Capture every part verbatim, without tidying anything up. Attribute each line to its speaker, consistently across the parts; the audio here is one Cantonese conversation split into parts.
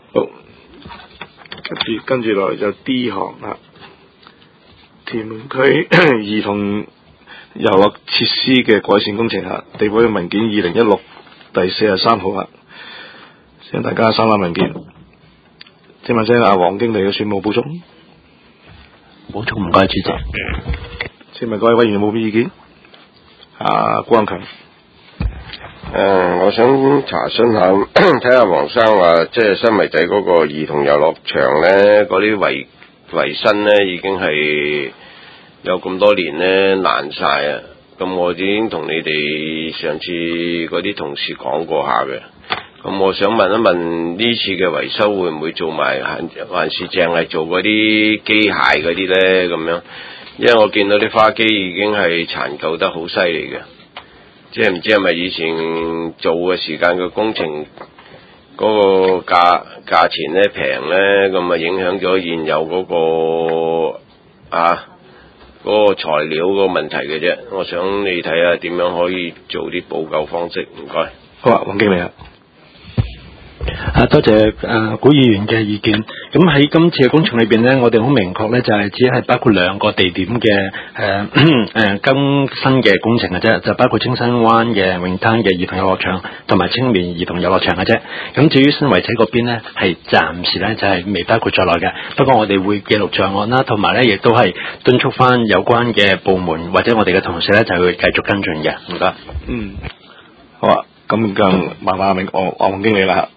Speaker 1: 好，跟住跟住落嚟就 D 項啦，屯門區兒童遊樂設施嘅改善工程啊，地委嘅文件二零一六第四十三號啊，請大家三覽文件。請問聲阿黃經理嘅宣佈補充。
Speaker 2: 補充唔該，主席。
Speaker 1: 請問各位委員有冇咩意見？啊，關強。
Speaker 3: 誒、呃，我想查詢下，睇下黃生話，即係新圍仔嗰個兒童遊樂場咧，嗰啲維維新咧已經係有咁多年咧爛晒啊！咁我已經同你哋上次嗰啲同事講過下嘅。咁我想問一問，呢次嘅維修會唔會做埋，還是淨係做嗰啲機械嗰啲咧？咁樣，因為我見到啲花機已經係殘舊得好犀利嘅。即係唔知係咪以前做嘅時間嘅工程嗰個價價錢咧平咧，咁啊影響咗現有嗰個啊嗰個材料嗰個問題嘅啫。我想你睇下點樣可以做啲補救方式，唔該。
Speaker 1: 好啊，黃經理啊。
Speaker 2: 啊，多謝誒古議員嘅意見。咁喺今次嘅工程裏邊呢，我哋好明確呢，就係只係包括兩個地點嘅誒誒更新嘅工程嘅啫，就包括青山灣嘅泳灘嘅兒童遊樂場同埋青年兒童遊樂場嘅啫。咁至於新圍仔嗰邊呢，係暫時呢就係未包括在內嘅。不過我哋會記錄在案啦，同埋呢亦都係敦促翻有關嘅部門或者我哋嘅同事呢，就會繼續跟進嘅。唔該。
Speaker 1: 嗯，好啊，咁更麻煩阿明黃黃經理啦。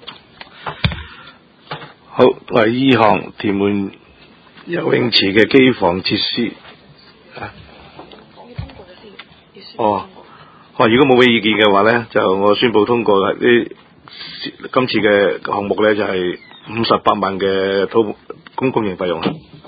Speaker 1: 好，我係依項屯門游泳池嘅機房設施啊。哦，哦，如果冇咩意見嘅話咧，就我宣布通過啦。呢今次嘅項目咧就係五十八萬嘅土公公營費用。